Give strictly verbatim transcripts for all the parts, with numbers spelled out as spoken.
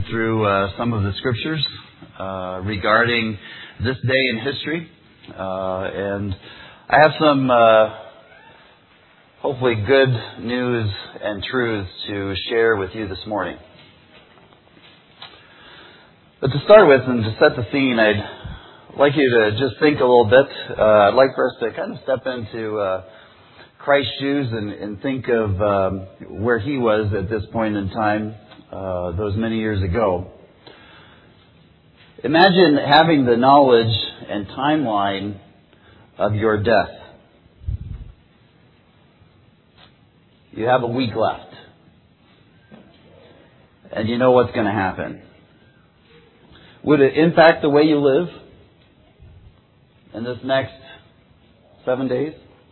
through uh, some of the scriptures uh, regarding this day in history. Uh, and I have some uh, hopefully good news and truths to share with you this morning. But to start with and to set the scene, I'd like you to just think a little bit. Uh, I'd like for us to kind of step into uh, Christ's shoes and, and think of um, where he was at this point in time, uh, those many years ago. Imagine having the knowledge and timeline of your death. You have a week left. And you know what's going to happen. Would it impact the way you live in this next seven days?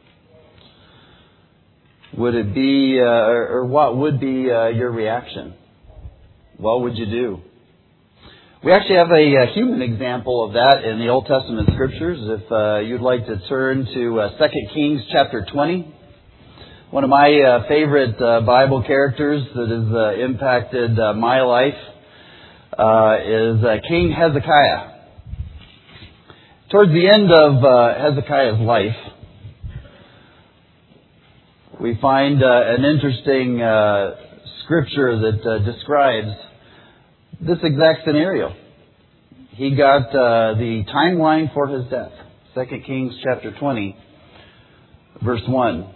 Would it be, uh, or, or what would be uh, your reaction? What would you do? We actually have a, a human example of that in the Old Testament Scriptures. If uh, you'd like to turn to uh, Second Kings chapter twenty. One of my uh, favorite uh, Bible characters that has uh, impacted uh, my life uh, is uh, King Hezekiah. Towards the end of uh, Hezekiah's life, we find uh, an interesting uh, scripture that uh, describes this exact scenario. He got uh, the timeline for his death. Second Kings chapter twenty, verse one.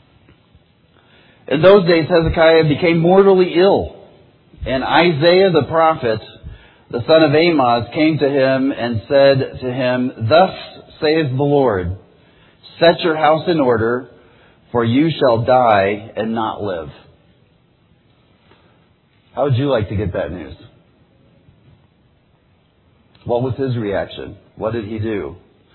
In those days Hezekiah became mortally ill, and Isaiah the prophet, the son of Amoz, came to him and said to him, "Thus saith the Lord, set your house in order, for you shall die and not live." How would you like to get that news? What was his reaction? What did he do?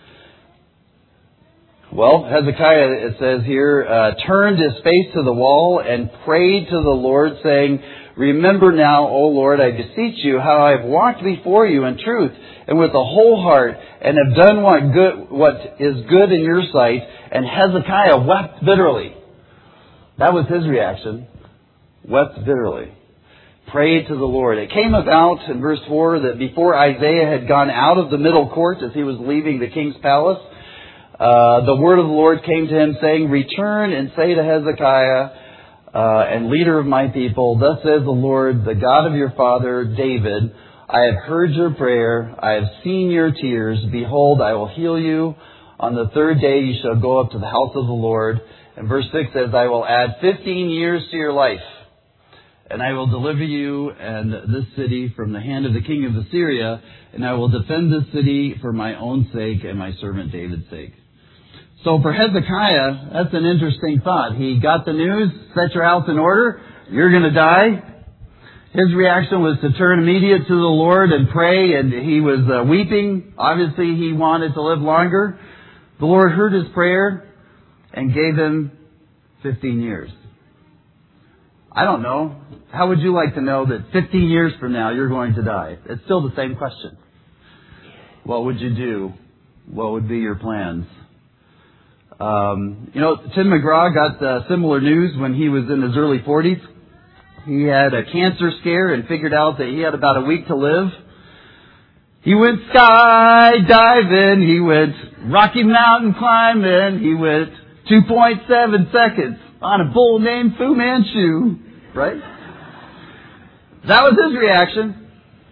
Well, Hezekiah, it says here, uh, turned his face to the wall and prayed to the Lord, saying, "Remember now, O Lord, I beseech you, how I have walked before you in truth and with a whole heart, and have done what good, what is good in your sight." And Hezekiah wept bitterly. That was his reaction. Wept bitterly. Prayed to the Lord. It came about in verse four that before Isaiah had gone out of the middle court as he was leaving the king's palace, uh, the word of the Lord came to him saying, "Return and say to Hezekiah, uh, and leader of my people, thus says the Lord, the God of your father David, I have heard your prayer. I have seen your tears. Behold, I will heal you. On the third day you shall go up to the house of the Lord." And verse six says, "I will add fifteen years to your life, and I will deliver you and this city from the hand of the king of Assyria, and I will defend this city for my own sake and my servant David's sake." So for Hezekiah, that's an interesting thought. He got the news, set your house in order, you're going to die. His reaction was to turn immediate to the Lord and pray, and he was uh, weeping. Obviously, he wanted to live longer. The Lord heard his prayer and gave him fifteen years. I don't know. How would you like to know that fifteen years from now you're going to die? It's still the same question. What would you do? What would be your plans? Um, you know, Tim McGraw got uh, similar news when he was in his early forties. He had a cancer scare and figured out that he had about a week to live. He went skydiving. He went Rocky Mountain climbing. He went two point seven seconds on a bull named Fu Manchu. Right? That was his reaction.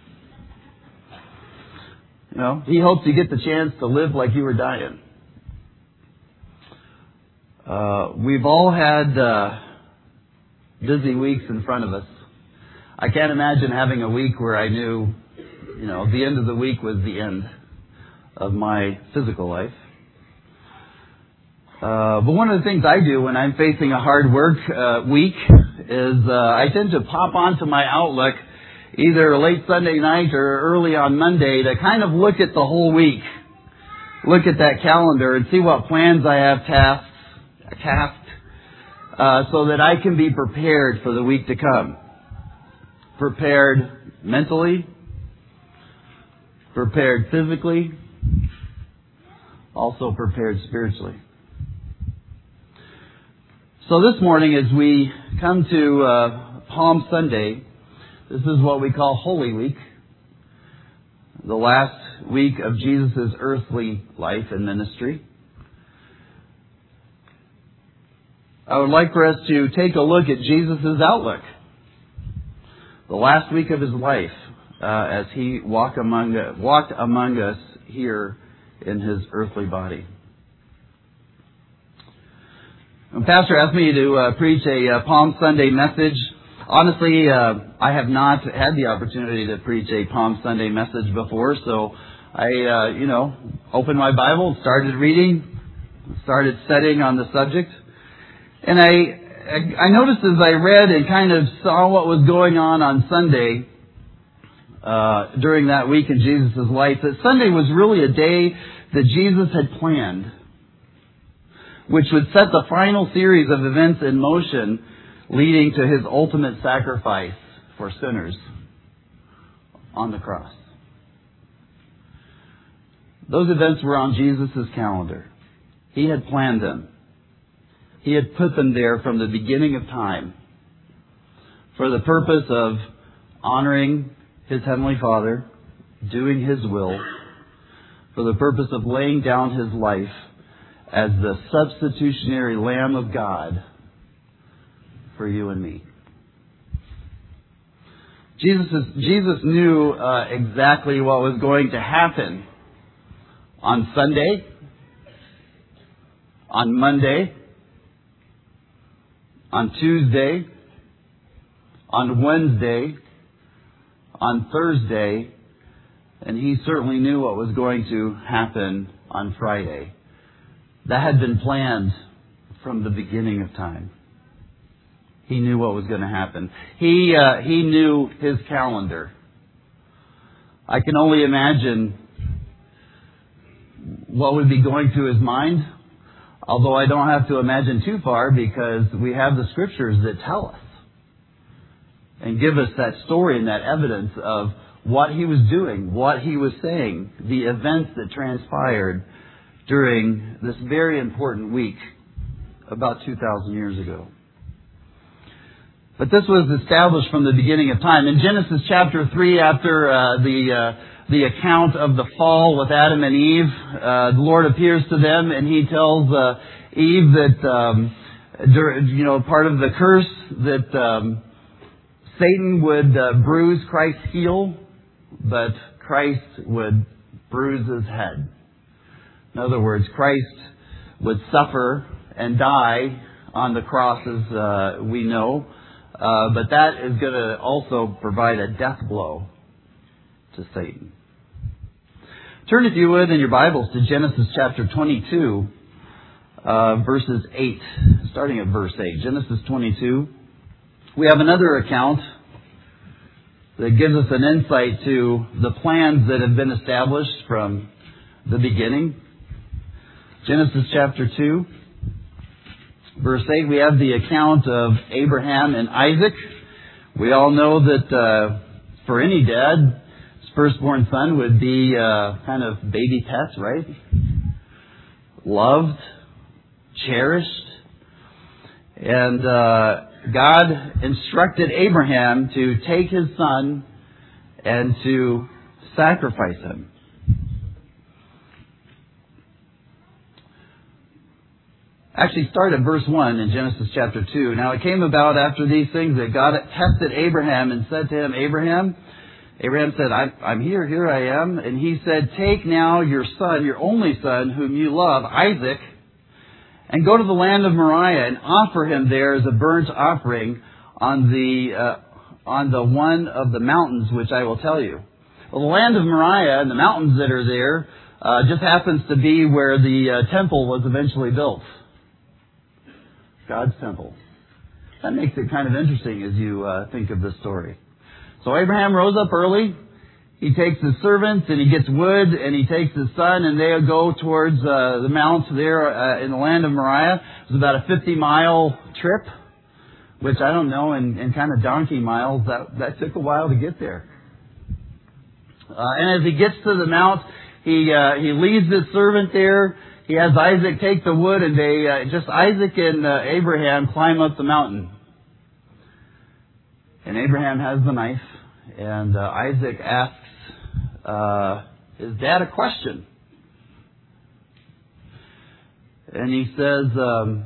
You know, he hoped to get the chance to live like you were dying. Uh, we've all had uh, busy weeks in front of us. I can't imagine having a week where I knew, you know, the end of the week was the end of my physical life. Uh, but one of the things I do when I'm facing a hard work uh, week is uh, I tend to pop onto my Outlook either late Sunday night or early on Monday to kind of look at the whole week. Look at that calendar and see what plans I have tasks, tasked uh, so that I can be prepared for the week to come. Prepared mentally, prepared physically, also prepared spiritually. So this morning as we come to uh, Palm Sunday, This is what we call Holy Week, the last week of Jesus' earthly life and ministry. I would like for us to take a look at Jesus' outlook. The last week of his life, uh, as he walked among, walked among us here in his earthly body. When Pastor asked me to uh, preach a uh, Palm Sunday message, honestly, uh, I have not had the opportunity to preach a Palm Sunday message before, so I, uh, you know, opened my Bible, started reading, started studying on the subject. And I, I noticed as I read and kind of saw what was going on on Sunday, uh, during that week in Jesus' life, that Sunday was really a day that Jesus had planned, which would set the final series of events in motion leading to his ultimate sacrifice for sinners on the cross. Those events were on Jesus' calendar. He had planned them. He had put them there from the beginning of time for the purpose of honoring his Heavenly Father, doing his will, for the purpose of laying down his life as the substitutionary Lamb of God for you and me. Jesus, Jesus knew uh, exactly what was going to happen on Sunday, on Monday, on Tuesday, on Wednesday, on Thursday, and he certainly knew what was going to happen on Friday. That had been planned from the beginning of time. He knew what was going to happen. He uh, he knew his calendar. I can only imagine what would be going through his mind. Although I don't have to imagine too far, because we have the scriptures that tell us and give us that story and that evidence of what he was doing, what he was saying, the events that transpired during this very important week about two thousand years ago. But this was established from the beginning of time. In Genesis chapter three, after uh, the uh, the account of the fall with Adam and Eve, uh, the Lord appears to them and he tells uh, Eve that, um, you know, part of the curse that um, Satan would uh, bruise Christ's heel, but Christ would bruise his head. In other words, Christ would suffer and die on the cross, as uh, we know, uh, but that is going to also provide a death blow to Satan. Turn, if you would, in your Bibles to Genesis chapter twenty-two, uh, verses eight, starting at verse eight. Genesis twenty-two. We have another account that gives us an insight to the plans that have been established from the beginning. Genesis chapter two, verse eight, we have the account of Abraham and Isaac. We all know that uh, for any dad, firstborn son would be uh, kind of baby pets, right? Loved, cherished. And uh, God instructed Abraham to take his son and to sacrifice him. Actually, start at verse one in Genesis chapter two. Now it came about after these things that God tested Abraham and said to him, Abraham, Abraham said, I'm, I'm here, here I am. And he said, take now your son, your only son, whom you love, Isaac, and go to the land of Moriah and offer him there as a burnt offering on the uh, on the one of the mountains which I will tell you. Well, the land of Moriah and the mountains that are there uh, just happens to be where the uh, temple was eventually built. God's temple. That makes it kind of interesting as you uh, think of this story. So Abraham rose up early. He takes his servants and he gets wood and he takes his son and they go towards uh, the mounts there uh, in the land of Moriah. It was about a fifty mile trip, which I don't know, in, in kind of donkey miles, that, that took a while to get there. Uh, and as he gets to the mount, he uh, he leaves his servant there. He has Isaac take the wood and they, uh, just Isaac and uh, Abraham climb up the mountain. And Abraham has the knife And uh, Isaac asks uh, his dad a question. And he says, um,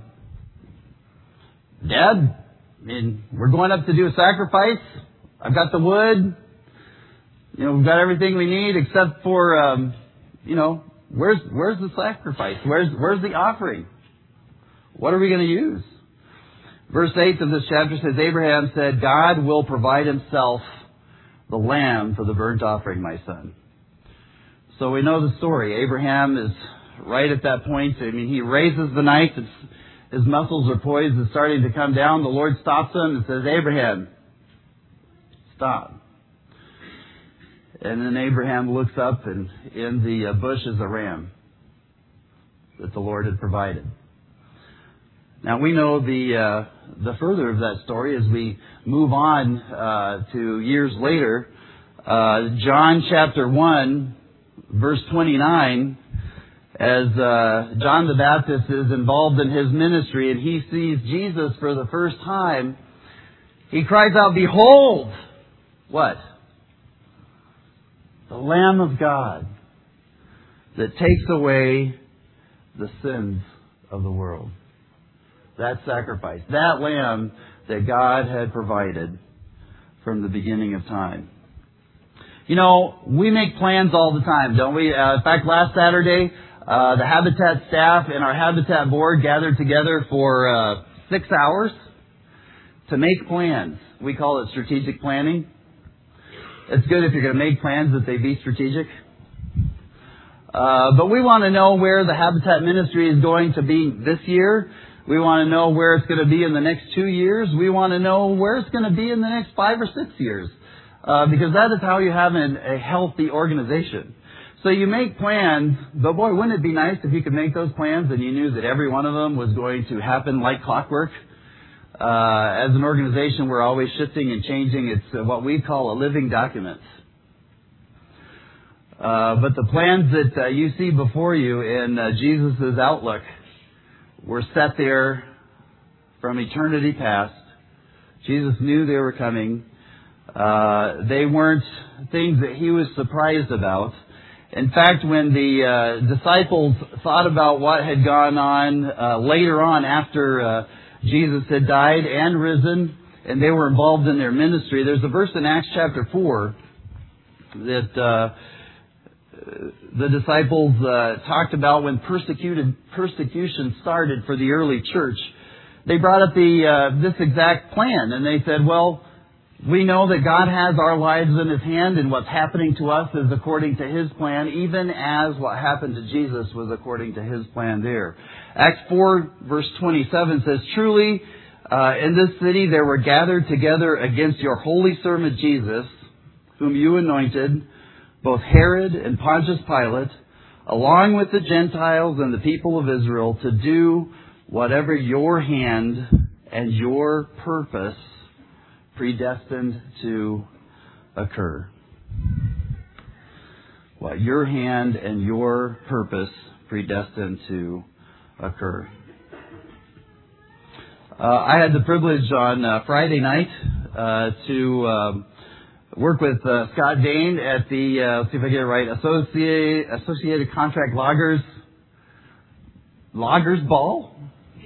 Dad, I mean, we're going up to do a sacrifice. I've got the wood. You know, we've got everything we need except for, um, you know, where's where's the sacrifice? Where's where's the offering? What are we going to use? Verse eight of this chapter says, Abraham said, God will provide himself the lamb for the burnt offering, my son. So we know the story. Abraham is right at that point. I mean, he raises the knife. It's, his muscles are poised. It's starting to come down. The Lord stops him and says, Abraham, stop. And then Abraham looks up, and in the bush is a ram that the Lord had provided. Now we know the uh, the further of that story as we move on uh, to years later. Uh, John chapter one, verse twenty-nine, as uh, John the Baptist is involved in his ministry and he sees Jesus for the first time, he cries out, behold, what? The Lamb of God that takes away the sins of the world. That sacrifice, that lamb that God had provided from the beginning of time. You know, we make plans all the time, don't we? Uh, in fact, last Saturday, uh, the Habitat staff and our Habitat board gathered together for uh, six hours to make plans. We call it strategic planning. It's good if you're going to make plans that they be strategic. Uh, but we want to know where the Habitat ministry is going to be this year. We want to know where it's going to be in the next two years. We want to know where it's going to be in the next five or six years. Uh, because that is how you have an, a healthy organization. So you make plans, but boy, wouldn't it be nice if you could make those plans and you knew that every one of them was going to happen like clockwork? Uh, as an organization, we're always shifting and changing. It's uh, what we call a living document. Uh, but the plans that uh, you see before you in uh, Jesus' outlook were set there from eternity past. Jesus knew they were coming. Uh, they weren't things that he was surprised about. In fact, when the uh, disciples thought about what had gone on uh, later on after uh, Jesus had died and risen, and they were involved in their ministry, there's a verse in Acts chapter four that uh, the disciples uh, talked about when persecuted persecution started for the early church. They brought up the uh, this exact plan, and they said, well, we know that God has our lives in His hand, and what's happening to us is according to His plan, even as what happened to Jesus was according to His plan there. Acts four, verse twenty-seven says, truly, uh, in this city there were gathered together against your holy servant Jesus, whom you anointed, both Herod and Pontius Pilate, along with the Gentiles and the people of Israel, to do whatever your hand and your purpose predestined to occur. What your hand and your purpose predestined to occur. Uh, I had the privilege on uh, Friday night uh, to uh, work with uh, Scott Dane at the, uh, let's see if I get it right, Associated, Associated Contract Loggers, Loggers Ball.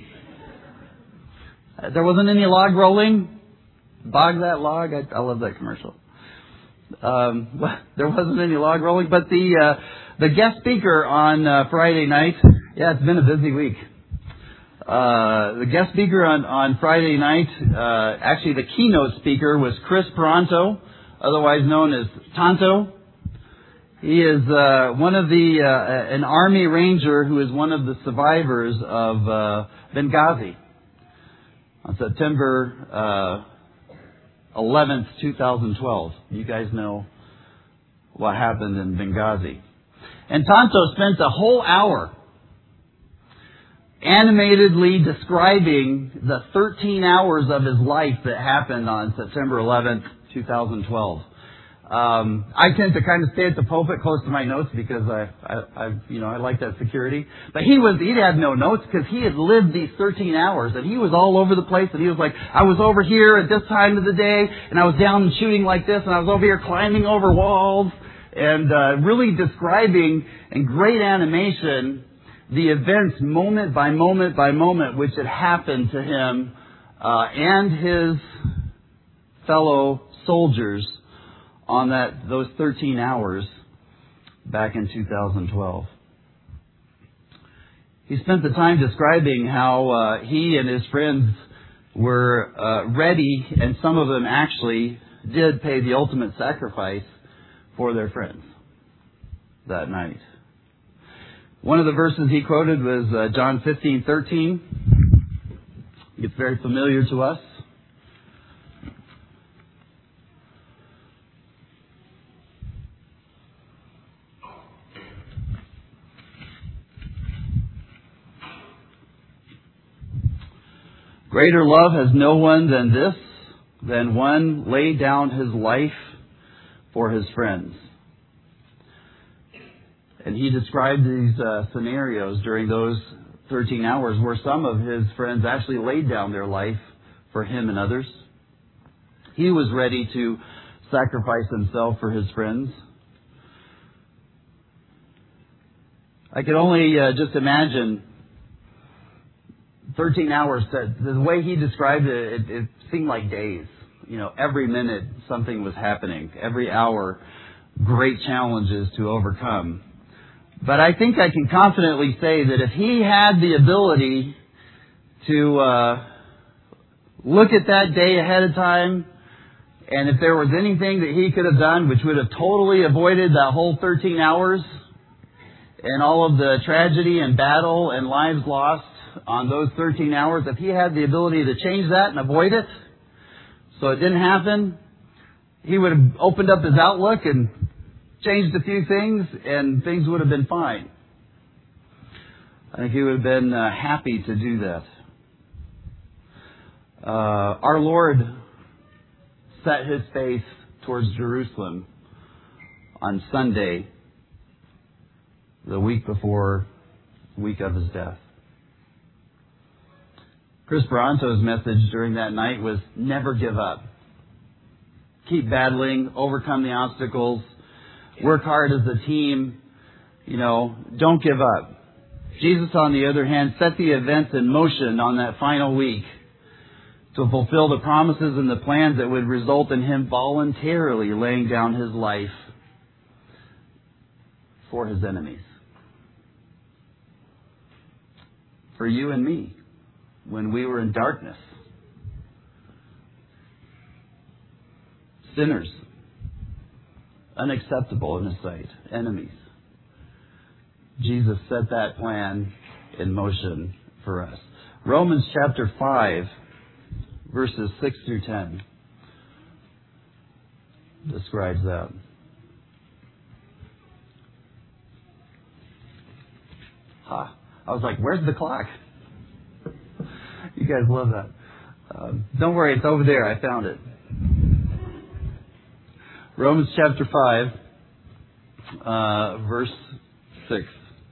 Uh, there wasn't any log rolling. Bog that log. I, I love that commercial. Um, there wasn't any log rolling, but the uh, the guest speaker on uh, Friday night. Yeah, it's been a busy week. Uh, the guest speaker on on Friday night, uh, actually the keynote speaker was Chris Peranto, otherwise known as Tonto. He is uh, one of the uh, an Army Ranger who is one of the survivors of uh, Benghazi on September Uh, eleventh, twenty twelve. You guys know what happened in Benghazi. And Tonto spent a whole hour animatedly describing the thirteen hours of his life that happened on September eleventh, twenty twelve. Um, I tend to kind of stay at the pulpit close to my notes because I, I, I, you know, I like that security. But he was, he had no notes because he had lived these thirteen hours and he was all over the place and he was like, I was over here at this time of the day and I was down shooting like this and I was over here climbing over walls and, uh, really describing in great animation the events moment by moment by moment which had happened to him, uh, and his fellow soldiers on that those thirteen hours back in two thousand twelve. He spent the time describing how uh, he and his friends were uh, ready, and some of them actually did pay the ultimate sacrifice for their friends that night. One of the verses he quoted was uh, John fifteen thirteen. It's very familiar to us. Greater love has no one than this, than one lay down his life for his friends. And he described these uh, scenarios during those thirteen hours where some of his friends actually laid down their life for him and others. He was ready to sacrifice himself for his friends. I could only uh, just imagine thirteen hours. The way he described it, it, it seemed like days. You know, every minute something was happening. Every hour, great challenges to overcome. But I think I can confidently say that if he had the ability to uh, look at that day ahead of time, and if there was anything that he could have done which would have totally avoided that whole thirteen hours and all of the tragedy and battle and lives lost on those thirteen hours, if he had the ability to change that and avoid it so it didn't happen, he would have opened up his outlook and changed a few things and things would have been fine. I think he would have been uh, happy to do that. Uh, our Lord set his face towards Jerusalem on Sunday, the week before, week of his death. Chris Bronto's message during that night was never give up. Keep battling, overcome the obstacles, work hard as a team, you know, don't give up. Jesus, on the other hand, set the events in motion on that final week to fulfill the promises and the plans that would result in him voluntarily laying down his life for his enemies. For you and me, when we were in darkness. Sinners. Unacceptable in his sight. Enemies. Jesus set that plan in motion for us. Romans chapter five, verses six through ten describes that. Ha. I was like, where's the clock? You guys love that. Um, don't worry, it's over there. I found it. Romans chapter five, uh, verse six.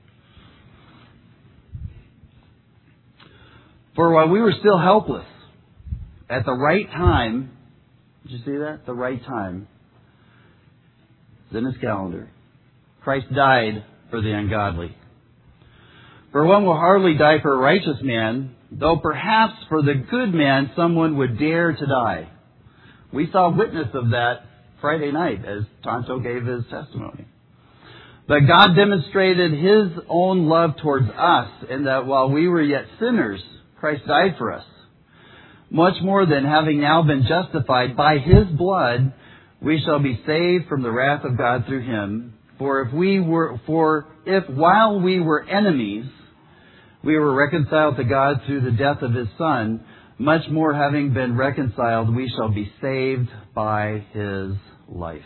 For while we were still helpless, at the right time, did you see that? The right time. It's in his calendar. Christ died for the ungodly. For one will hardly die for a righteous man, though perhaps for the good man someone would dare to die. We saw witness of that Friday night as Tonto gave his testimony. But God demonstrated his own love towards us in that while we were yet sinners, Christ died for us. Much more than having now been justified by his blood, we shall be saved from the wrath of God through him. For if we were, for if while we were enemies, we were reconciled to God through the death of his Son, much more having been reconciled, we shall be saved by his life.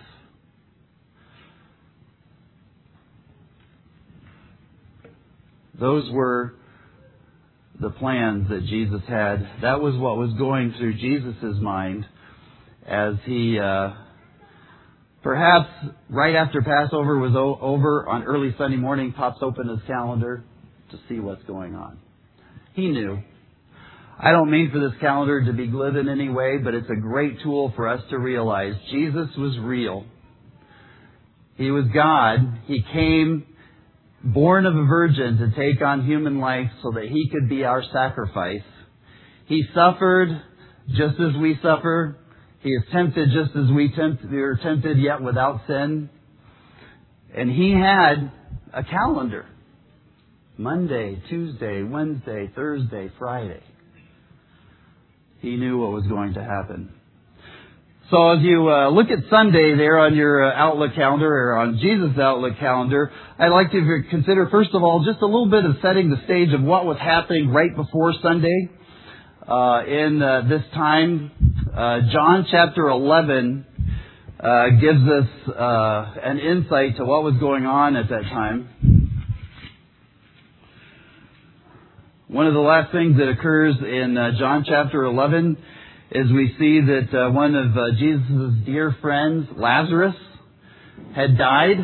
Those were the plans that Jesus had. That was what was going through Jesus' mind as he uh, Perhaps right after Passover was o- over, on early Sunday morning, pops open his calendar to see what's going on. He knew. I don't mean for this calendar to be glib in any way, but it's a great tool for us to realize Jesus was real. He was God. He came born of a virgin to take on human life so that He could be our sacrifice. He suffered just as we suffer. He is tempted just as we, tempt, we are tempted, yet without sin. And He had a calendar. Monday, Tuesday, Wednesday, Thursday, Friday. He knew what was going to happen. So as you uh, look at Sunday there on your uh, Outlook calendar, or on Jesus' Outlook calendar, I'd like to consider, first of all, just a little bit of setting the stage of what was happening right before Sunday. Uh, in uh, this time, uh, John chapter eleven uh, gives us uh, an insight to what was going on at that time. One of the last things that occurs in uh, John chapter eleven is we see that uh, one of uh, Jesus' dear friends, Lazarus, had died.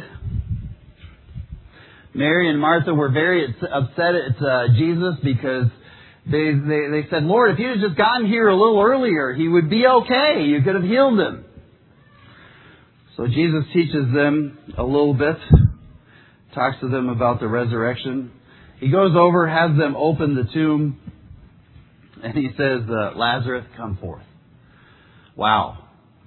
Mary and Martha were very upset at uh, Jesus because they, they, they said, Lord, if you had just gotten here a little earlier, he would be okay. You could have healed him. So Jesus teaches them a little bit, talks to them about the resurrection. He goes over, has them open the tomb, and he says, uh, Lazarus, come forth. Wow.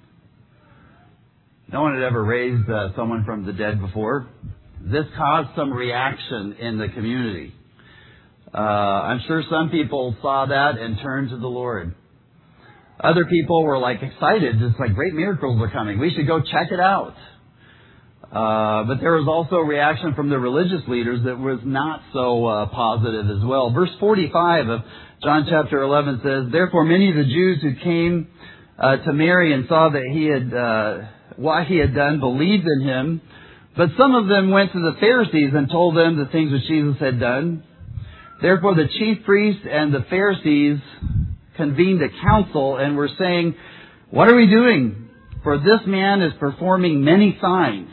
No one had ever raised uh, someone from the dead before. This caused some reaction in the community. Uh, I'm sure some people saw that and turned to the Lord. Other people were like excited, just like great miracles are coming. We should go check it out. Uh, but there was also a reaction from the religious leaders that was not so uh, positive as well. Verse forty-five of John chapter eleven says, Therefore many of the Jews who came uh, to Mary and saw that he had uh, what he had done believed in him. But some of them went to the Pharisees and told them the things which Jesus had done. Therefore the chief priests and the Pharisees convened a council and were saying, What are we doing? For this man is performing many signs.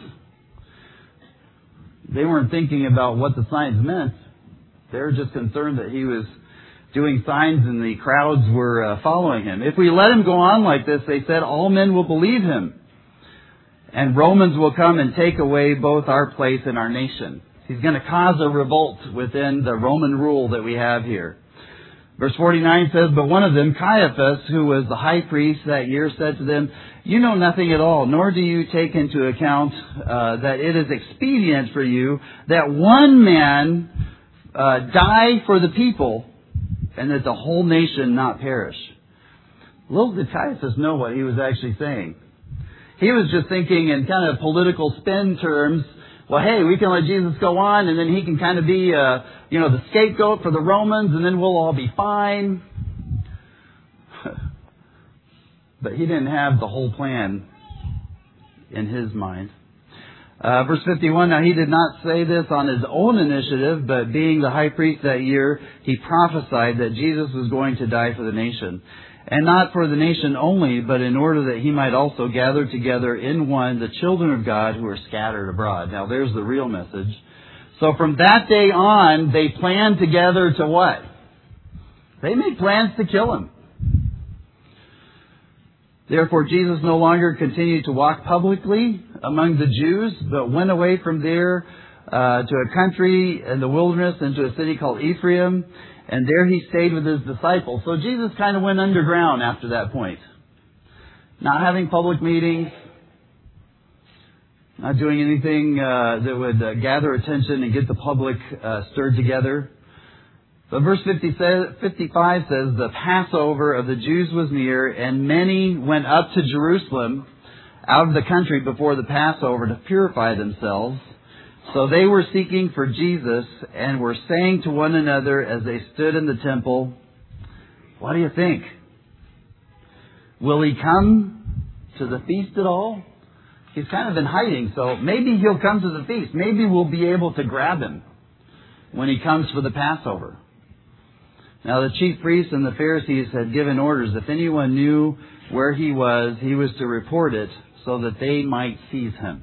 They weren't thinking about what the signs meant. They were just concerned that he was doing signs and the crowds were uh, following him. If we let him go on like this, they said, all men will believe him. And Romans will come and take away both our place and our nation. He's going to cause a revolt within the Roman rule that we have here. Verse forty-nine says, But one of them, Caiaphas, who was the high priest that year, said to them, You know nothing at all, nor do you take into account uh, that it is expedient for you that one man uh, die for the people, and that the whole nation not perish. Little did Caiaphas know what he was actually saying. He was just thinking in kind of political spin terms, well, hey, we can let Jesus go on, and then he can kind of be, uh, you know, the scapegoat for the Romans, and then we'll all be fine. But he didn't have the whole plan in his mind. Uh, verse fifty-one, now he did not say this on his own initiative, but being the high priest that year, he prophesied that Jesus was going to die for the nation. And not for the nation only, but in order that he might also gather together in one the children of God who are scattered abroad. Now there's the real message. So from that day on, they planned together to what? They made plans to kill him. Therefore Jesus no longer continued to walk publicly among the Jews, but went away from there uh, to a country in the wilderness, into a city called Ephraim. And there he stayed with his disciples. So Jesus kind of went underground after that point. Not having public meetings. Not doing anything uh, that would uh, gather attention and get the public uh, stirred together. But verse fifty says, fifty-five says, the Passover of the Jews was near, and many went up to Jerusalem out of the country before the Passover to purify themselves. So they were seeking for Jesus and were saying to one another as they stood in the temple, what do you think? Will he come to the feast at all? He's kind of in hiding, so maybe he'll come to the feast. Maybe we'll be able to grab him when he comes for the Passover. Now the chief priests and the Pharisees had given orders. If anyone knew where he was, he was to report it so that they might seize him.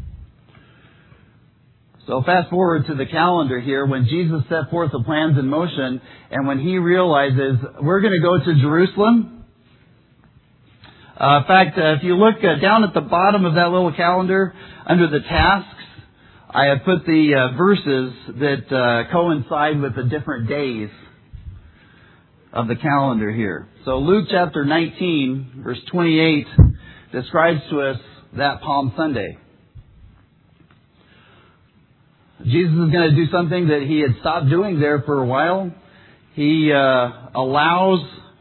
So fast forward to the calendar here, when Jesus set forth the plans in motion, and when he realizes we're going to go to Jerusalem. Uh, in fact, uh, if you look uh, down at the bottom of that little calendar, under the tasks, I have put the uh, verses that uh, coincide with the different days of the calendar here. So Luke chapter nineteen, verse twenty-eight, describes to us that Palm Sunday. Jesus is going to do something that he had stopped doing there for a while. He uh, allows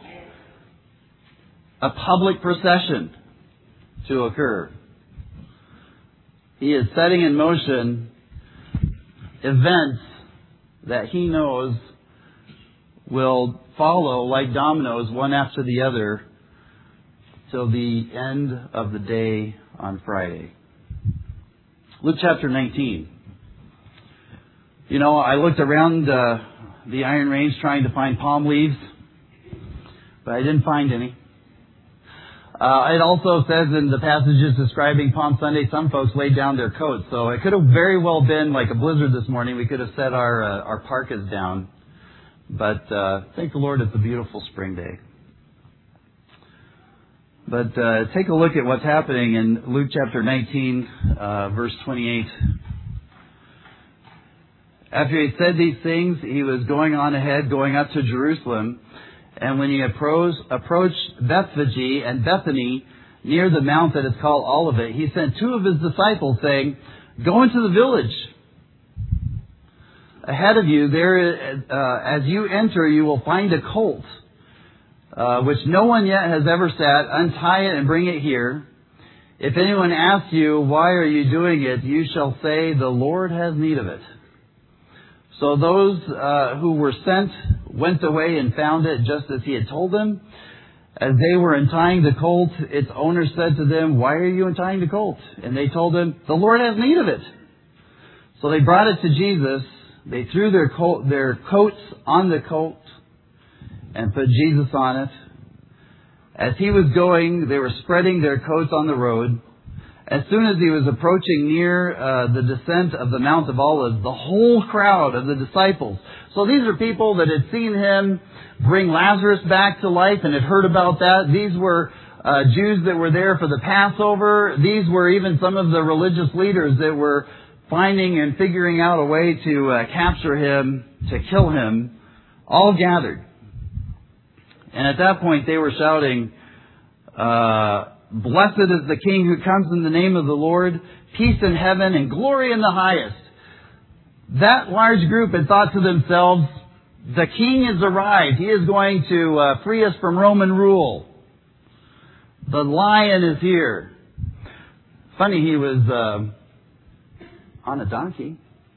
a public procession to occur. He is setting in motion events that he knows will follow like dominoes, one after the other, till the end of the day on Friday. Luke chapter nineteen. You know, I looked around uh, the Iron Range trying to find palm leaves, but I didn't find any. Uh, it also says in the passages describing Palm Sunday, some folks laid down their coats. So it could have very well been like a blizzard this morning. We could have set our uh, our parkas down. But uh, thank the Lord, it's a beautiful spring day. But uh, take a look at what's happening in Luke chapter nineteen, uh, verse twenty-eight. After he had said these things, he was going on ahead, going up to Jerusalem. And when he approached, approached Bethphage and Bethany, near the mount that is called Olivet, he sent two of his disciples, saying, "Go into the village ahead of you. There, uh, as you enter, you will find a colt, uh, which no one yet has ever sat. Untie it and bring it here. If anyone asks you, 'Why are you doing it?' you shall say, 'The Lord has need of it.'" So those uh, who were sent went away and found it just as he had told them. As they were untying the colt, its owner said to them, "Why are you untying the colt?" And they told him, "The Lord has need of it." So they brought it to Jesus. They threw their coat, their coats on the colt and put Jesus on it. As he was going, they were spreading their coats on the road. As soon as he was approaching near uh, the descent of the Mount of Olives, the whole crowd of the disciples. So these are people that had seen him bring Lazarus back to life and had heard about that. These were uh, Jews that were there for the Passover. These were even some of the religious leaders that were finding and figuring out a way to uh, capture him, to kill him, all gathered. And at that point they were shouting, uh, "Blessed is the King who comes in the name of the Lord, peace in heaven and glory in the highest." That large group had thought to themselves, the King has arrived. He is going to uh, free us from Roman rule. The Lion is here. Funny, he was uh, on a donkey.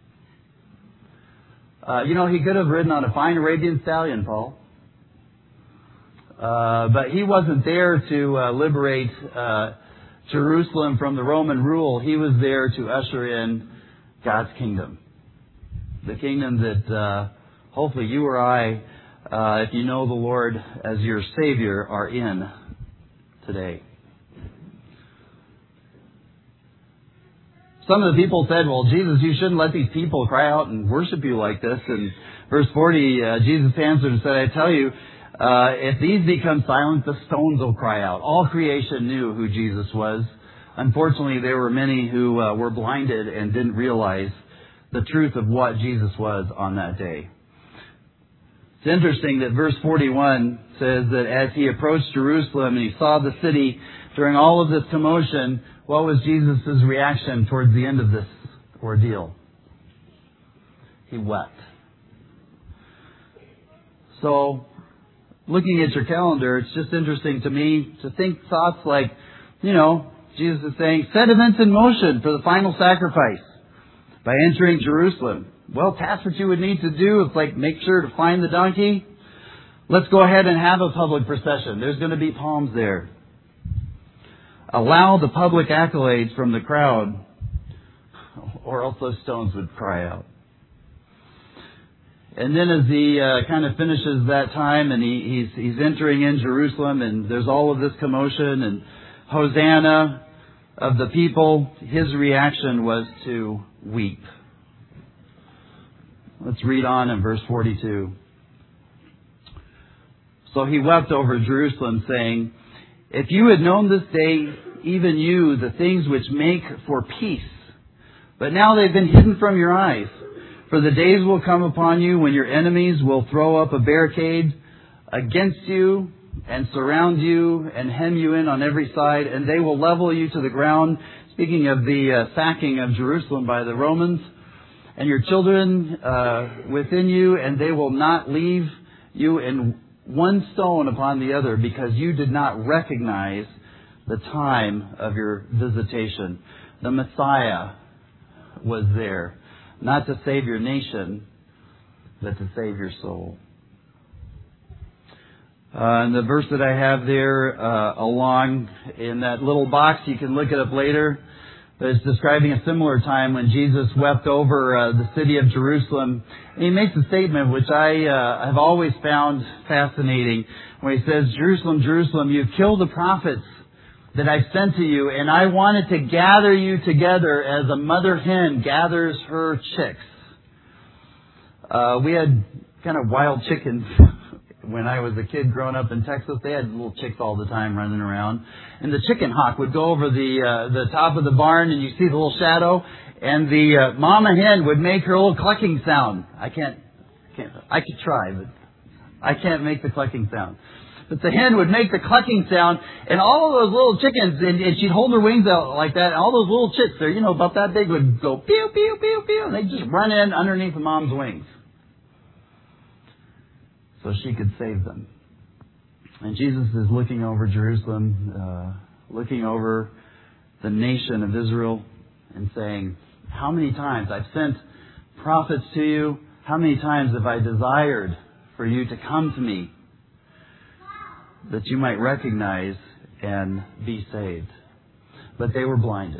Uh, you know, he could have ridden on a fine Arabian stallion, Paul. Uh, but he wasn't there to uh, liberate uh, Jerusalem from the Roman rule. He was there to usher in God's kingdom. The kingdom that uh, hopefully you or I, uh, if you know the Lord as your Savior, are in today. Some of the people said, "Well, Jesus, you shouldn't let these people cry out and worship you like this." And verse forty, uh, Jesus answered and said, "I tell you, Uh, if these become silent, the stones will cry out." All creation knew who Jesus was. Unfortunately, there were many who uh, were blinded and didn't realize the truth of what Jesus was on that day. It's interesting that verse forty-one says that as he approached Jerusalem and he saw the city during all of this commotion, what was Jesus' reaction towards the end of this ordeal? He wept. So, looking at your calendar, it's just interesting to me to think thoughts like, you know, Jesus is saying, set events in motion for the final sacrifice by entering Jerusalem. Well, that's what you would need to do. It's like, make sure to find the donkey. Let's go ahead and have a public procession. There's going to be palms there. Allow the public accolades from the crowd, or else those stones would cry out. And then as he uh, kind of finishes that time and he, he's, he's entering in Jerusalem and there's all of this commotion and Hosanna, of the people, his reaction was to weep. Let's read on in verse forty-two. So he wept over Jerusalem, saying, "If you had known this day, even you, the things which make for peace, but now they've been hidden from your eyes. For the days will come upon you when your enemies will throw up a barricade against you and surround you and hem you in on every side, and they will level you to the ground." Speaking of the uh, sacking of Jerusalem by the Romans, "and your children uh, within you, and they will not leave you in one stone upon the other, because you did not recognize the time of your visitation." The Messiah was there, not to save your nation, but to save your soul. Uh, and the verse that I have there uh, along in that little box, you can look it up later, but it's describing a similar time when Jesus wept over uh, the city of Jerusalem. And he makes a statement which I uh, have always found fascinating, when he says, "Jerusalem, Jerusalem, you've killed the prophets that I've sent to you, and I wanted to gather you together as a mother hen gathers her chicks." Uh, we had kind of wild chickens when I was a kid growing up in Texas. They had little chicks all the time running around. And the chicken hawk would go over the uh, the top of the barn, and you see the little shadow, and the uh, mama hen would make her little clucking sound. I can't, can't, I could try, but I can't make the clucking sound. But the hen would make the clucking sound, and all of those little chickens, and, and she'd hold her wings out like that, and all those little chicks, they're, you know, about that big, would go pew, pew, pew, pew, and they'd just run in underneath the mom's wings so she could save them. And Jesus is looking over Jerusalem, uh, looking over the nation of Israel, and saying, "How many times I've sent prophets to you? How many times have I desired for you to come to me, that you might recognize and be saved?" But they were blinded.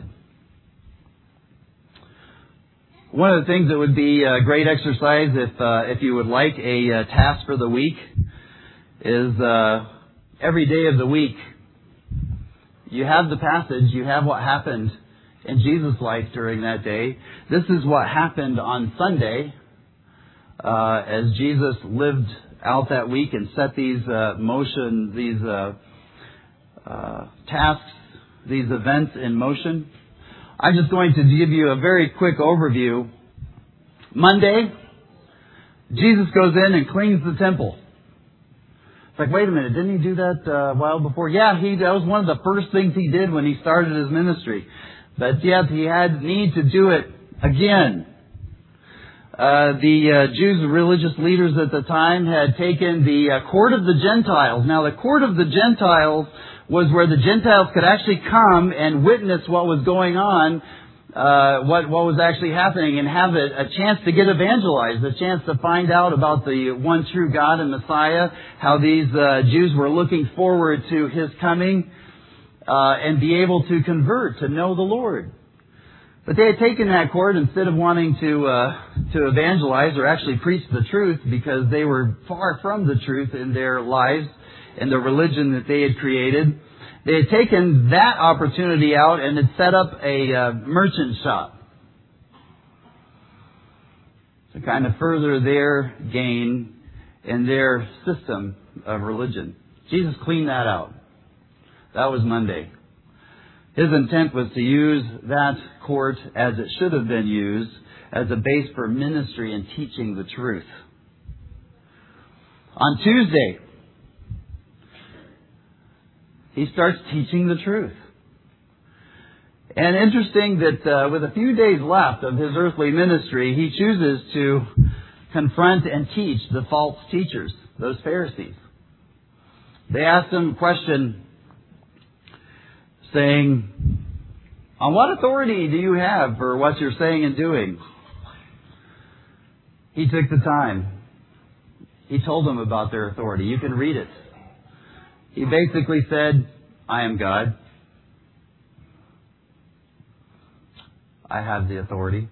One of the things that would be a great exercise, if uh, if you would like a uh, task for the week, is uh, every day of the week, you have the passage, you have what happened in Jesus' life during that day. This is what happened on Sunday uh, as Jesus lived out that week and set these uh, motion, these uh, uh, tasks, these events in motion. I'm just going to give you a very quick overview. Monday, Jesus goes in and cleans the temple. It's like, wait a minute, didn't he do that uh, a while before? Yeah, he that was one of the first things he did when he started his ministry. But yet he had need to do it again. Uh, the uh, Jews, religious leaders at the time, had taken the uh, court of the Gentiles. Now, the court of the Gentiles was where the Gentiles could actually come and witness what was going on, uh, what what was actually happening, and have a, a chance to get evangelized, a chance to find out about the one true God and Messiah, how these uh, Jews were looking forward to His coming, uh, and be able to convert, to know the Lord. But they had taken that court instead of wanting to uh, to evangelize or actually preach the truth, because they were far from the truth in their lives and the religion that they had created. They had taken that opportunity out and had set up a uh, merchant shop to kind of further their gain in their system of religion. Jesus cleaned that out. That was Monday. His intent was to use that court as it should have been used, as a base for ministry and teaching the truth. On Tuesday, he starts teaching the truth. And interesting that uh, with a few days left of his earthly ministry, he chooses to confront and teach the false teachers, those Pharisees. They asked him a question saying, "On what authority do you have for what you're saying and doing?" He took the time. He told them about their authority. You can read it. He basically said, "I am God. I have the authority.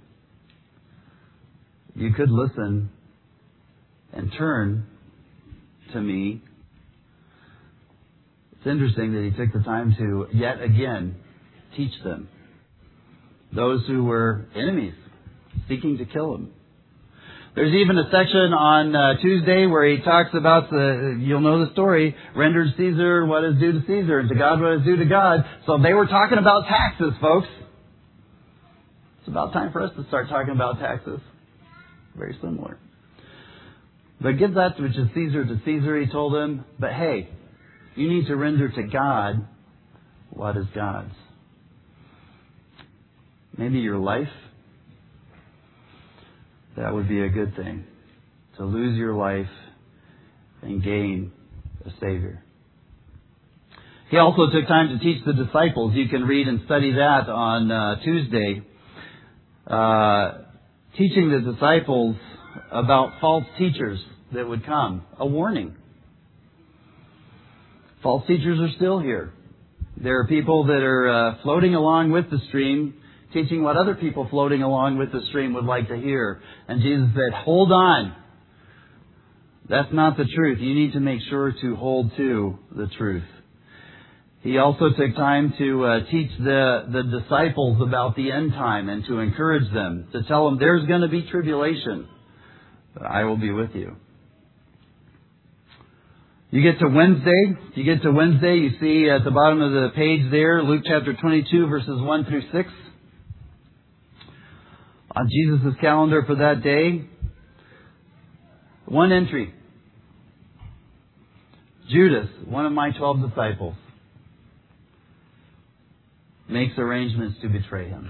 You could listen and turn to me." It's interesting that he took the time to yet again teach them. Those who were enemies, seeking to kill him. There's even a section on uh, Tuesday where he talks about the, you'll know the story, rendered Caesar what is due to Caesar and to God what is due to God. So they were talking about taxes, folks. It's about time for us to start talking about taxes. Very similar. But give that which is Caesar to Caesar, he told him. But hey, you need to render to God what is God's. Maybe your life. That would be a good thing. To lose your life and gain a Savior. He also took time to teach the disciples. You can read and study that on uh, Tuesday. Uh, teaching the disciples about false teachers that would come. A warning. False teachers are still here. There are people that are uh, floating along with the stream, teaching what other people floating along with the stream would like to hear. And Jesus said, hold on. That's not the truth. You need to make sure to hold to the truth. He also took time to uh, teach the, the disciples about the end time and to encourage them, to tell them there's going to be tribulation, but I will be with you. You get to Wednesday. You get to Wednesday, you see at the bottom of the page there, Luke chapter twenty-two, verses one through six. On Jesus' calendar for that day, one entry. Judas, one of my twelve disciples, makes arrangements to betray him.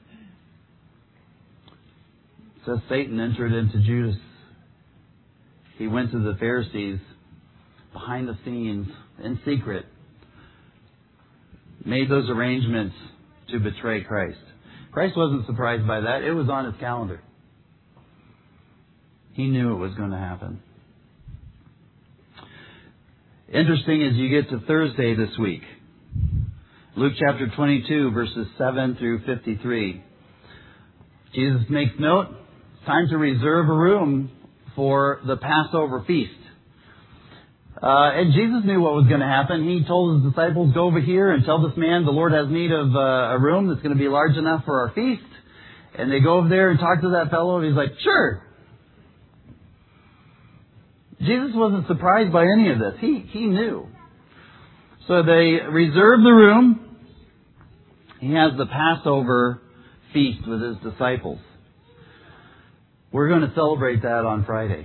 It says Satan entered into Judas. He went to the Pharisees behind the scenes, in secret, made those arrangements to betray Christ. Christ wasn't surprised by that. It was on his calendar. He knew it was going to happen. Interesting as you get to Thursday this week. Luke chapter twenty-two, verses seven through fifty-three. Jesus makes note, it's time to reserve a room for the Passover feast. Uh, and Jesus knew what was going to happen. He told his disciples, go over here and tell this man the Lord has need of uh, a room that's going to be large enough for our feast. And they go over there and talk to that fellow, and he's like, sure. Jesus wasn't surprised by any of this. He, he knew. So they reserve the room. He has the Passover feast with his disciples. We're going to celebrate that on Friday.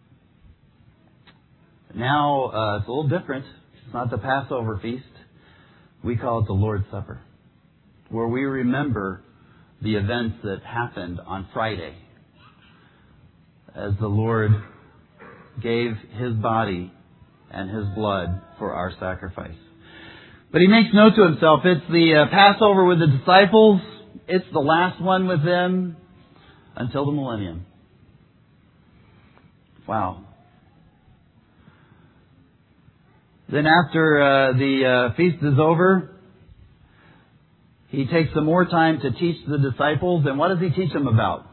Now, uh, it's a little different. It's not the Passover feast. We call it the Lord's Supper, where we remember the events that happened on Friday as the Lord gave His body and His blood for our sacrifice. But He makes note to Himself, it's the uh, Passover with the disciples. It's the last one with them until the millennium. Wow. Then after uh, the uh, feast is over, He takes some more time to teach the disciples. And what does He teach them about?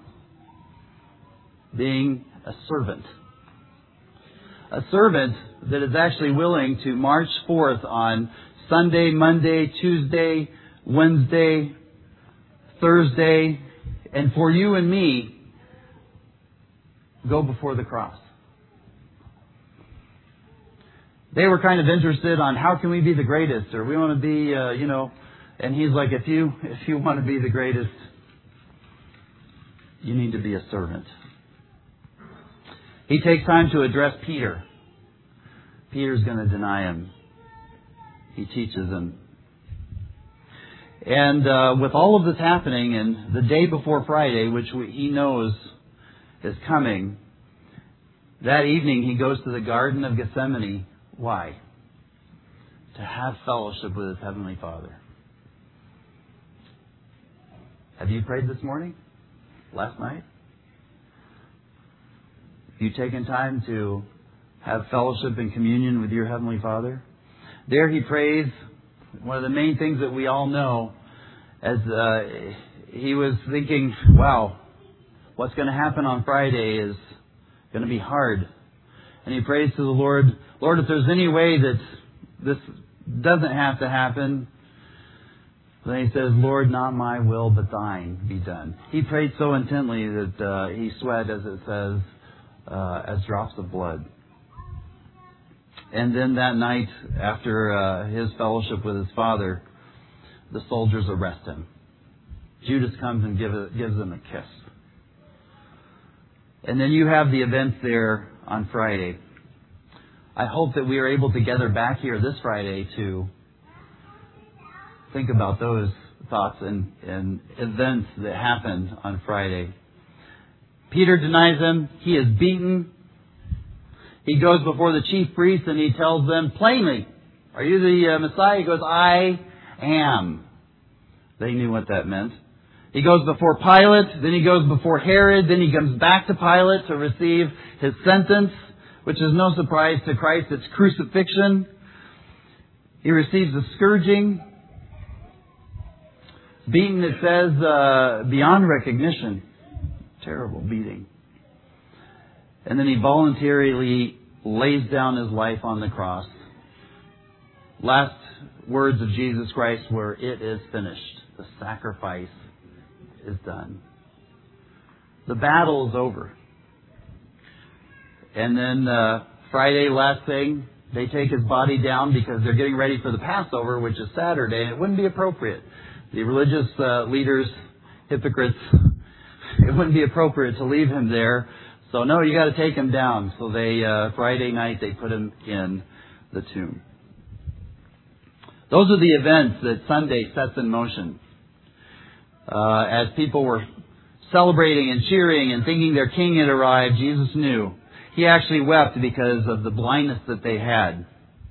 Being a servant. A servant that is actually willing to march forth on Sunday, Monday, Tuesday, Wednesday, Thursday, and for you and me, go before the cross. They were kind of interested on how can we be the greatest, or we want to be, uh, you know, and He's like, if you if you want to be the greatest, you need to be a servant. He takes time to address Peter. Peter's going to deny Him. He teaches him. And uh, with all of this happening, and the day before Friday, which we, He knows is coming, that evening He goes to the Garden of Gethsemane. Why? To have fellowship with His Heavenly Father. Have you prayed this morning? Last night? Have you taken time to have fellowship and communion with your Heavenly Father? There He prays. One of the main things that we all know, as uh, He was thinking, wow, what's going to happen on Friday is going to be hard. And He prays to the Lord, Lord, if there's any way that this doesn't have to happen, Then he says, Lord, not my will, but thine be done. He prayed so intently that uh, he sweat, as it says, uh, as drops of blood. And then that night, after uh, his fellowship with his Father, the soldiers arrest him. Judas comes and give, gives him a kiss. And then you have the events there on Friday. I hope that we are able to gather back here this Friday to think about those thoughts and, and events that happened on Friday. Peter denies him. He is beaten. He goes before the chief priests and he tells them plainly, are you the uh, Messiah? He goes, I am. They knew what that meant. He goes before Pilate, then he goes before Herod, then he comes back to Pilate to receive his sentence, which is no surprise to Christ. It's crucifixion. He receives a scourging. Beaten, it says, uh, beyond recognition. Terrible beating. And then he voluntarily lays down his life on the cross. Last words of Jesus Christ were, it is finished. The sacrifice is done. The battle is over. And then uh, Friday, last thing, they take his body down because they're getting ready for the Passover, which is Saturday, and it wouldn't be appropriate. The religious uh, leaders, hypocrites, it wouldn't be appropriate to leave him there. So no, you got to take him down. So they uh, Friday night they put him in the tomb. Those are the events that Sunday sets in motion. Uh, as people were celebrating and cheering and thinking their king had arrived, Jesus knew. He actually wept because of the blindness that they had.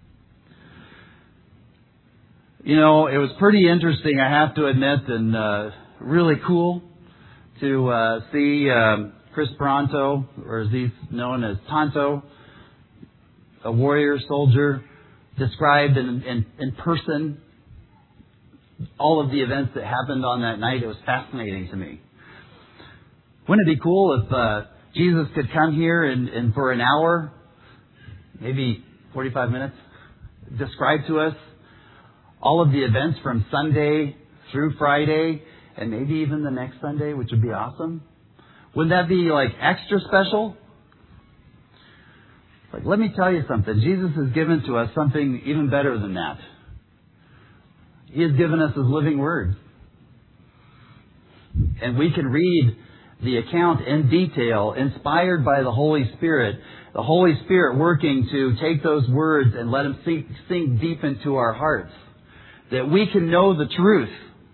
You know, it was pretty interesting, I have to admit, and uh, really cool to uh, see um, Chris Pronto, or as he's known as Tonto, a warrior soldier, described in, in, in person all of the events that happened on that night. It was fascinating to me. Wouldn't it be cool if uh, Jesus could come here and, and for an hour, maybe forty-five minutes, describe to us all of the events from Sunday through Friday and maybe even the next Sunday, which would be awesome? Wouldn't that be like extra special? Like, let me tell you something. Jesus has given to us something even better than that. He has given us His living Word. And we can read the account in detail, inspired by the Holy Spirit. The Holy Spirit working to take those words and let them sink, sink deep into our hearts. That we can know the truth.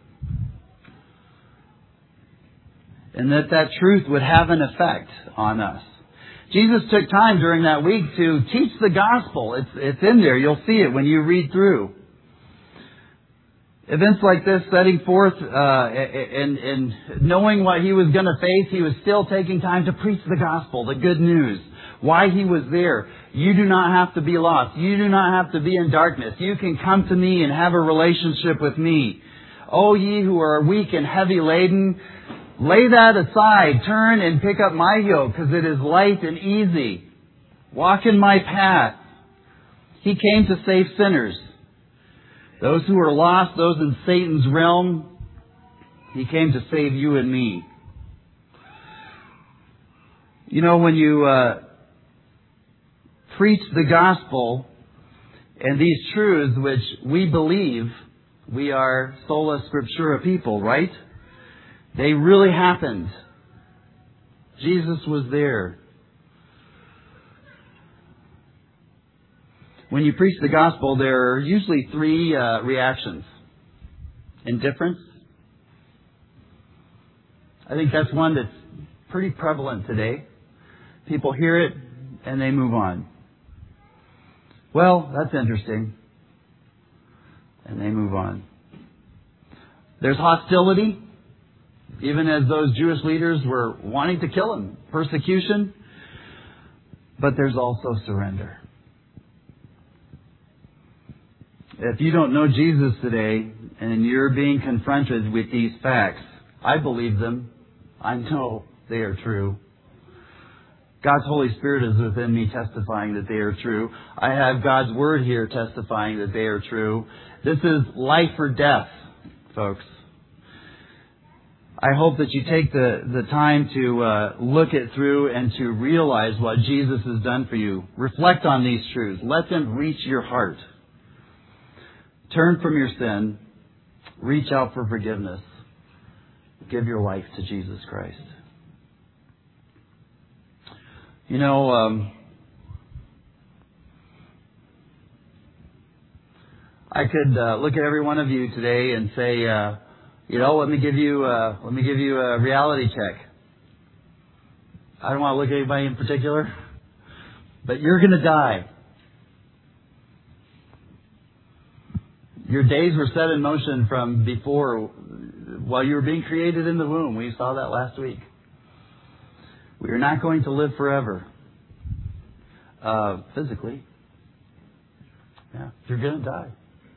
And that that truth would have an effect on us. Jesus took time during that week to teach the gospel. It's, it's in there. You'll see it when you read through. Events like this setting forth uh, and, and knowing what He was going to face, He was still taking time to preach the gospel, the good news. Why He was there. You do not have to be lost. You do not have to be in darkness. You can come to me and have a relationship with me. O ye who are weak and heavy laden, lay that aside. Turn and pick up my yoke, because it is light and easy. Walk in my path. He came to save sinners. Those who are lost, those in Satan's realm. He came to save you and me. You know, when you uh, preach the gospel and these truths which we believe, we are sola scriptura people, right? They really happened. Jesus was there. When you preach the gospel, there are usually three uh, reactions. Indifference. I think that's one that's pretty prevalent today. People hear it and they move on. Well, that's interesting. And they move on. There's hostility. Even as those Jewish leaders were wanting to kill Him. Persecution. But there's also surrender. If you don't know Jesus today and you're being confronted with these facts, I believe them. I know they are true. God's Holy Spirit is within me testifying that they are true. I have God's Word here testifying that they are true. This is life or death folks. I hope that you take the, the time to uh, look it through and to realize what Jesus has done for you. Reflect on these truths. Let them reach your heart. Turn from your sin. Reach out for forgiveness. Give your life to Jesus Christ. You know, um, I could uh, look at every one of you today and say, uh, you know, let me give you, uh, let me give you a reality check. I don't want to look at anybody in particular, but you're going to die. Your days were set in motion from before, while you were being created in the womb. We saw that last week. We are not going to live forever, uh, physically. Yeah, you're going to die.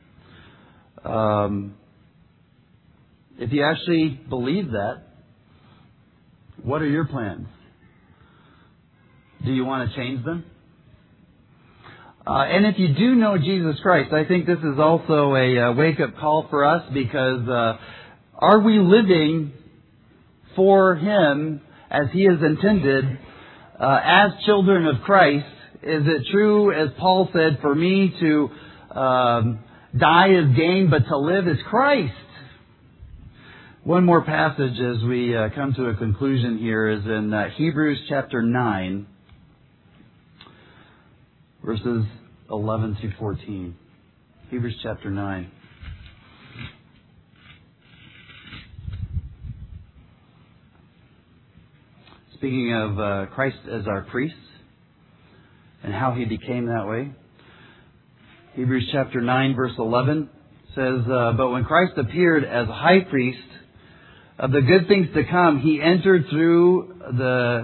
Um, if you actually believe that, what are your plans? Do you want to change them? Uh, and if you do know Jesus Christ, I think this is also a uh, wake-up call for us, because uh, are we living for Him as He has intended uh, as children of Christ? Is it true, as Paul said, for me to um, die is gain, but to live is Christ? One more passage as we uh, come to a conclusion here is in uh, Hebrews chapter nine, verses eleven through fourteen. Hebrews chapter nine. Speaking of uh, Christ as our priest and how He became that way. Hebrews chapter nine, verse eleven says, uh, But when Christ appeared as high priest of the good things to come, He entered through the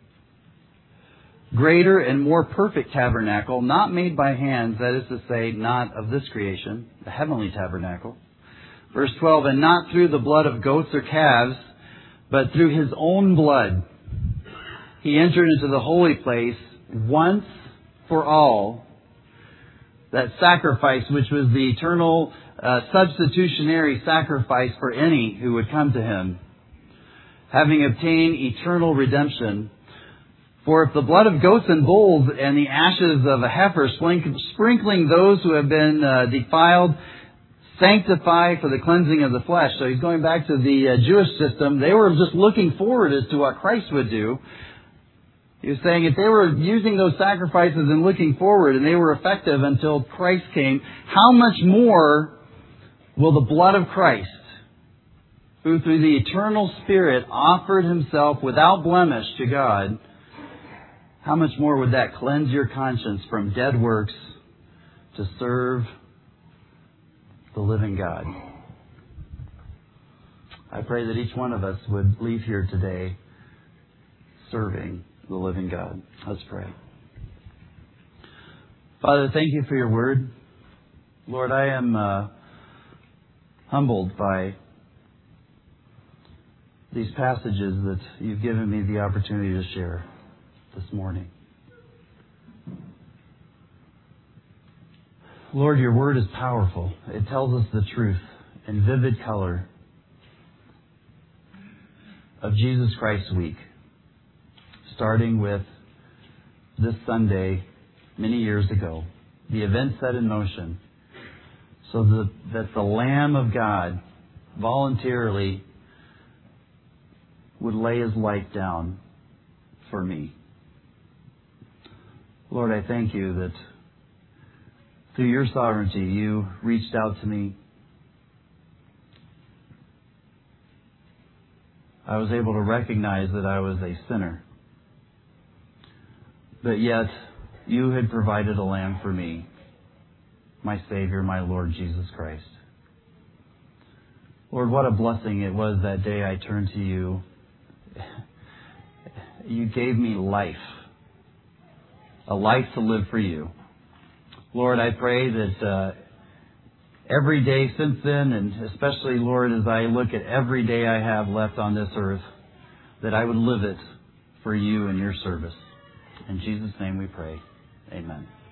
greater and more perfect tabernacle, not made by hands, that is to say, not of this creation, the heavenly tabernacle. Verse twelve, And not through the blood of goats or calves, but through His own blood, He entered into the holy place once for all. That sacrifice, which was the eternal uh, substitutionary sacrifice for any who would come to Him, having obtained eternal redemption. For if the blood of goats and bulls and the ashes of a heifer, sprinkling those who have been uh, defiled, sanctify for the cleansing of the flesh. So he's going back to the uh, Jewish system. They were just looking forward as to what Christ would do. He was saying if they were using those sacrifices and looking forward, and they were effective until Christ came, how much more will the blood of Christ, who through the eternal Spirit offered Himself without blemish to God, how much more would that cleanse your conscience from dead works to serve the living God? I pray that each one of us would leave here today serving the living God. Let's pray. Father, thank You for Your word. Lord, I am uh, humbled by these passages that You've given me the opportunity to share this morning. Lord, Your word is powerful. It tells us the truth in vivid color of Jesus Christ week, starting with this Sunday many years ago, the event set in motion so that, that the Lamb of God voluntarily would lay His life down for me. Lord, I thank You that through Your sovereignty, You reached out to me. I was able to recognize that I was a sinner. But yet, You had provided a lamb for me, my Savior, my Lord Jesus Christ. Lord, what a blessing it was that day I turned to You. You gave me life, a life to live for You. Lord, I pray that uh, every day since then, and especially, Lord, as I look at every day I have left on this earth, that I would live it for You and Your service. In Jesus' name we pray. Amen.